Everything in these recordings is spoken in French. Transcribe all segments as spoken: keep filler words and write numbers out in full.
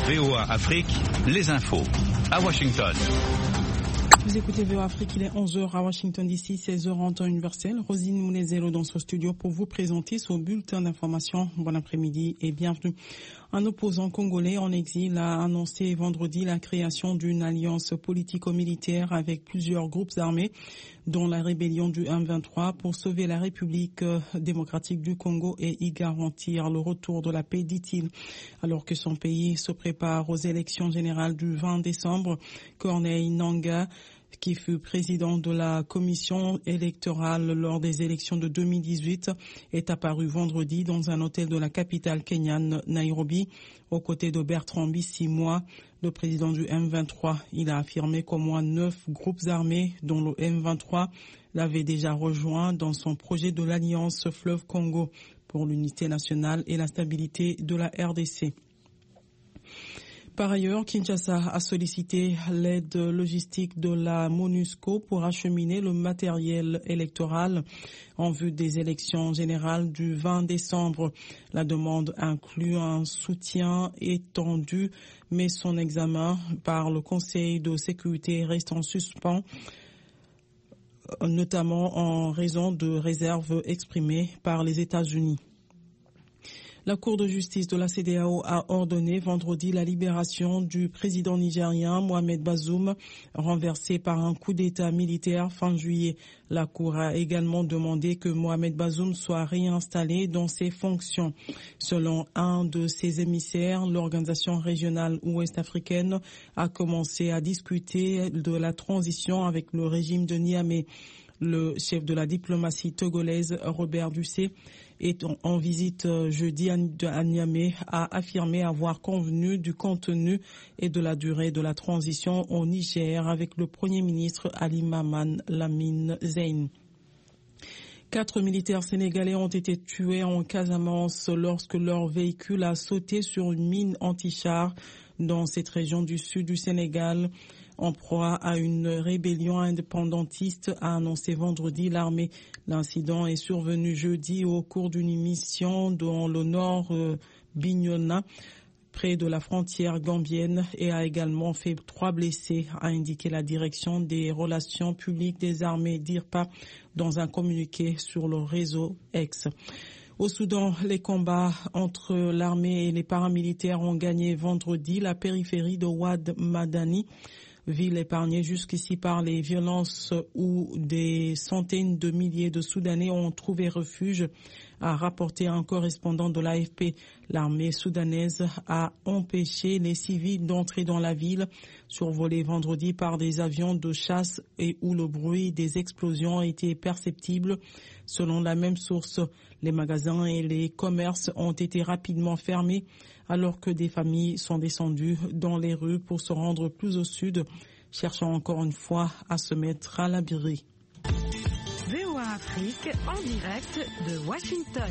V O A Afrique, les infos. À Washington. Vous écoutez V O A Afrique, il est onze heures à Washington D C, seize heures en temps universel. Rosine Moulezelo dans ce studio pour vous présenter ce bulletin d'information. Bon après-midi et bienvenue. Un opposant congolais en exil a annoncé vendredi la création d'une alliance politico-militaire avec plusieurs groupes armés, dont la rébellion du M vingt-trois, pour sauver la République démocratique du Congo et y garantir le retour de la paix, dit-il. Alors que son pays se prépare aux élections générales du vingt décembre, Corneille Nangaa, qui fut président de la commission électorale lors des élections de deux mille dix-huit, est apparu vendredi dans un hôtel de la capitale kenyane, Nairobi, aux côtés de Bertrand Bisimwa, le président du M vingt-trois. Il a affirmé qu'au moins neuf groupes armés, dont le M vingt-trois, l'avaient déjà rejoint dans son projet de l'Alliance Fleuve Congo pour l'unité nationale et la stabilité de la R D C. Par ailleurs, Kinshasa a sollicité l'aide logistique de la MONUSCO pour acheminer le matériel électoral en vue des élections générales du vingt décembre. La demande inclut un soutien étendu, mais son examen par le Conseil de sécurité reste en suspens, notamment en raison de réserves exprimées par les États-Unis. La Cour de justice de la C E D E A O a ordonné vendredi la libération du président nigérien Mohamed Bazoum, renversé par un coup d'État militaire fin juillet. La Cour a également demandé que Mohamed Bazoum soit réinstallé dans ses fonctions. Selon un de ses émissaires, l'organisation régionale ouest-africaine a commencé à discuter de la transition avec le régime de Niamey. Le chef de la diplomatie togolaise, Robert Dussé, est en visite jeudi à Niamey, a affirmé avoir convenu du contenu et de la durée de la transition au Niger avec le Premier ministre Ali Maman Lamine Zein. Quatre militaires sénégalais ont été tués en Casamance lorsque leur véhicule a sauté sur une mine anti-char dans cette région du sud du Sénégal. En proie à une rébellion indépendantiste, a annoncé vendredi l'armée. L'incident est survenu jeudi au cours d'une mission dans le nord euh, Bignona, près de la frontière gambienne, et a également fait trois blessés, a indiqué la direction des relations publiques des armées d'I R P A dans un communiqué sur le réseau X. Au Soudan, les combats entre l'armée et les paramilitaires ont gagné vendredi la périphérie de Ouad Madani, ville épargnée jusqu'ici par les violences où des centaines de milliers de Soudanais ont trouvé refuge, a rapporté un correspondant de l'A F P. L'armée soudanaise a empêché les civils d'entrer dans la ville, survolée vendredi par des avions de chasse et où le bruit des explosions était perceptible. Selon la même source, les magasins et les commerces ont été rapidement fermés alors que des familles sont descendues dans les rues pour se rendre plus au sud, cherchant encore une fois à se mettre à l'abri. V O A Afrique en direct de Washington.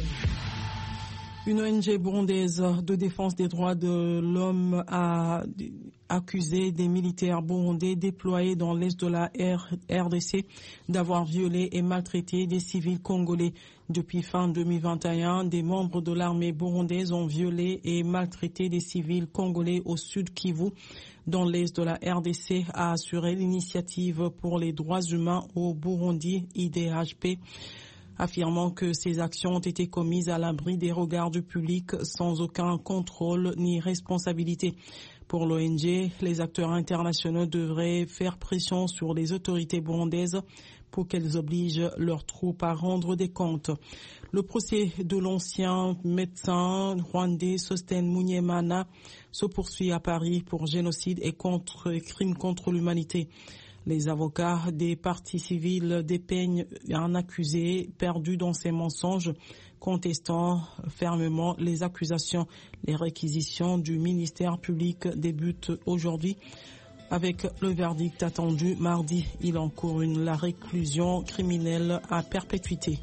Une O N G burundaise de défense des droits de l'homme a accusé des militaires burundais déployés dans l'est de la R D C d'avoir violé et maltraité des civils congolais. Depuis fin deux mille vingt et un, des membres de l'armée burundaise ont violé et maltraité des civils congolais au sud Kivu, dans l'est de la R D C, a assuré l'initiative pour les droits humains au Burundi, I D H P, affirmant que ces actions ont été commises à l'abri des regards du public sans aucun contrôle ni responsabilité. Pour l'O N G, les acteurs internationaux devraient faire pression sur les autorités burundaises pour qu'elles obligent leurs troupes à rendre des comptes. Le procès de l'ancien médecin rwandais Sostène Munyemana se poursuit à Paris pour génocide et contre crimes contre l'humanité. Les avocats des parties civiles dépeignent un accusé perdu dans ses mensonges, contestant fermement les accusations. Les réquisitions du ministère public débutent aujourd'hui avec le verdict attendu mardi. Il encourt une, la réclusion criminelle à perpétuité.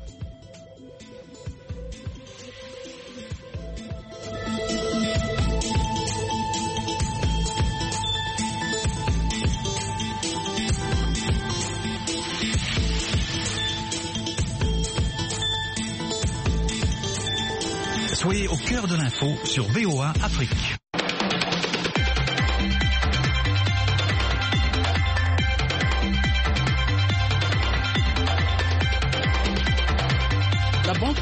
Soyez au cœur de l'info sur V O A Afrique.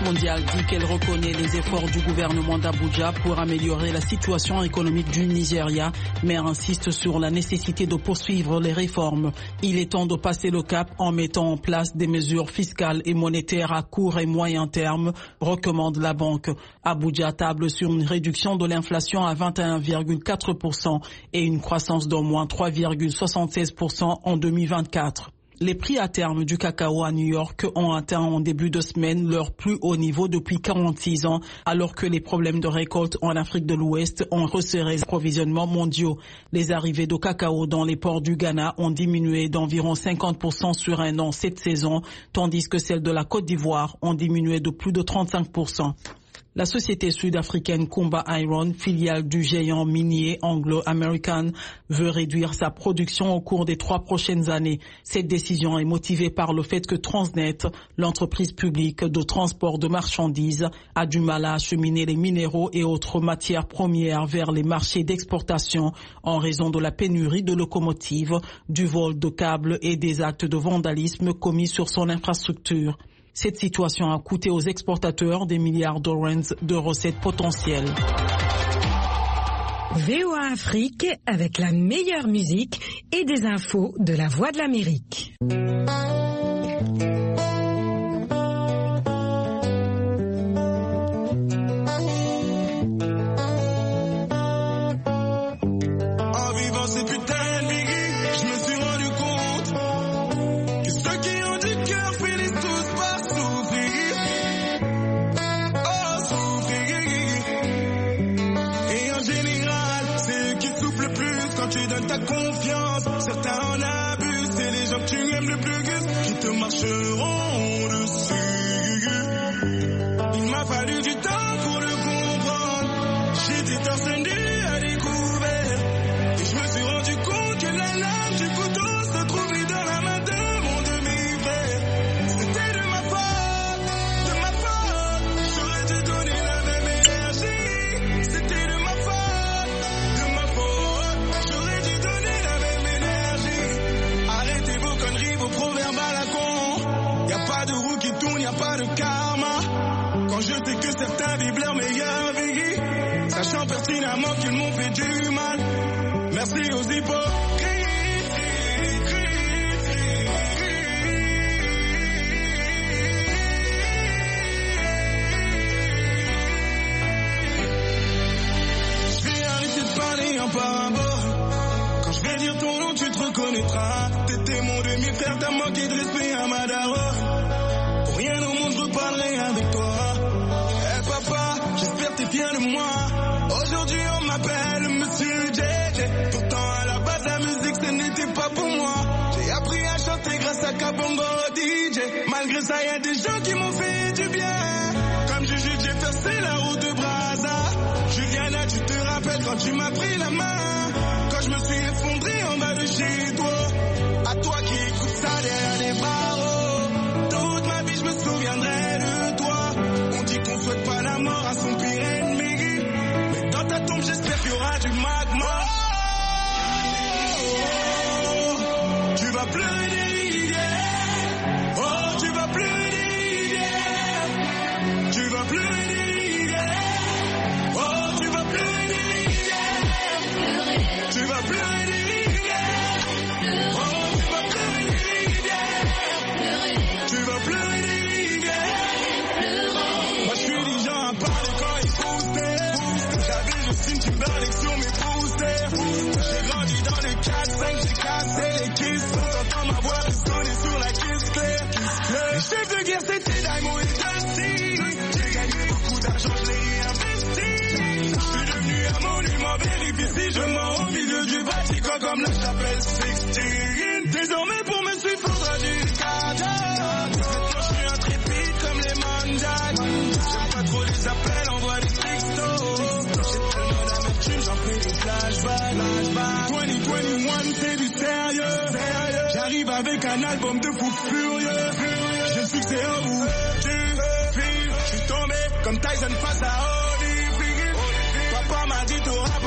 mondiale dit qu'elle reconnaît les efforts du gouvernement d'Abuja pour améliorer la situation économique du Nigeria, mais insiste sur la nécessité de poursuivre les réformes. Il est temps de passer le cap en mettant en place des mesures fiscales et monétaires à court et moyen terme, recommande la banque. Abuja table sur une réduction de l'inflation à vingt et un virgule quatre pour cent et une croissance d'au moins trois virgule soixante-seize pour cent en deux mille vingt-quatre. Les prix à terme du cacao à New York ont atteint en début de semaine leur plus haut niveau depuis quarante-six ans, alors que les problèmes de récolte en Afrique de l'Ouest ont resserré les approvisionnements mondiaux. Les arrivées de cacao dans les ports du Ghana ont diminué d'environ cinquante pour cent sur un an cette saison, tandis que celles de la Côte d'Ivoire ont diminué de plus de trente-cinq pour cent. La société sud-africaine Kumba Iron, filiale du géant minier Anglo-American, veut réduire sa production au cours des trois prochaines années. Cette décision est motivée par le fait que Transnet, l'entreprise publique de transport de marchandises, a du mal à acheminer les minéraux et autres matières premières vers les marchés d'exportation en raison de la pénurie de locomotives, du vol de câbles et des actes de vandalisme commis sur son infrastructure. Cette situation a coûté aux exportateurs des milliards de rands de recettes potentielles. V O A Afrique avec la meilleure musique et des infos de la Voix de l'Amérique. Ta confiance, certains en abusent, c'est les gens que tu aimes le plus qui te marcheront dessus. Il m'a fallu du temps pour le comprendre, j'étais torse nu à découvert, et je me suis rendu compte que la lame du couteau se trouvait dans la main de mon demi-frère. C'était de ma faute, de ma faute, j'aurais dû donner la même énergie. C'était de ma faute, de ma faute, j'aurais dû donner la même énergie. Arrêtez vos conneries, vos proverbes à la con. Y a pas de roue qui tourne, y a pas de karma. Quand je sais que certains vivent leur meilleure vie, sachant pertinemment qu'ils m'ont fait du mal. Merci aux hypocrites. Je vais arrêter de parler en parabole. Quand je vais dire ton nom, tu te reconnaîtras. T'étais mon demi-frère, t'as manqué de respect à ma daronne. Pour rien au monde, je reparlerai avec toi. Eh papa, j'espère que t'es fier de moi. Aujourd'hui, on m'appelle Monsieur J J. Pourtant, à la base, la musique, ce n'était pas pour moi. J'ai appris à chanter grâce à Kabongo D J. Malgré ça, y a des gens qui m'ont fait du bien. Comme Juju, j'ai percé la route de Brazza. Juliana, tu te rappelles quand tu m'as pris la main, quand je me suis effondré en bas de chez toi. À toi qui écoutes ça derrière les barreaux, toute ma vie je me souviendrai de toi. On dit qu'on souhaite pas la mort à son pire ennemi, mais dans ta tombe j'espère qu'il y aura du magma. Oh, tu vas pleurer des rivières. Oh, tu vas pleurer des rivières. Tu vas pleurer des rivières. Oh, tu vas pleurer des rivières. Tu vas pleurer des rivières. Oh, tu vas pleurer des rivières. Tu vas pleurer des rivières. Moi je suis des gens à parler quand ils boostaient. J'avais Justin Timberlake sur mes posters. J'ai grandi dans les quatre cinq, j'ai cassé les kisses. T'entends ma voix résonner sur la kiss claire. Les chefs de guerre c'était Daimo et Dusty. J'ai gagné beaucoup d'argent, je l'ai investi. Je suis devenu un monument, vérifie si je mens au milieu du Vatican comme la chapelle Sixtine. Désormais pour me suivre faudra du cadavre. Maintenant je suis intrépide comme les manjacs. J'aime pas trop les appels, envoie des textos. J'ai tellement d'amertume, j'en fais des flashbacks. vingt vingt-et-un c'est du sérieux. J'arrive avec un album de fou furieux. J'ai le succès en bout du fil. Je suis tombé comme Tyson face à haut.